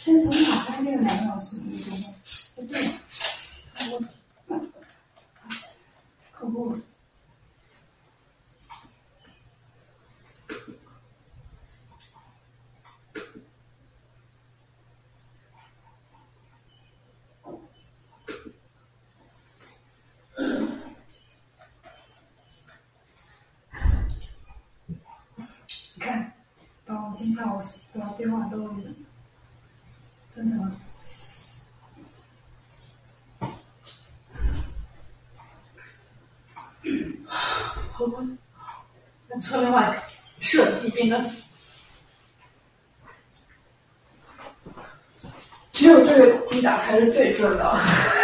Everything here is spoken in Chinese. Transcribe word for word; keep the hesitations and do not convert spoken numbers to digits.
这从打开那个两个小时一个钟，对，客户。你看，把我今天我的电话都生成了。 好吧，那侧面化设计变得只有这个击打还是最重要的。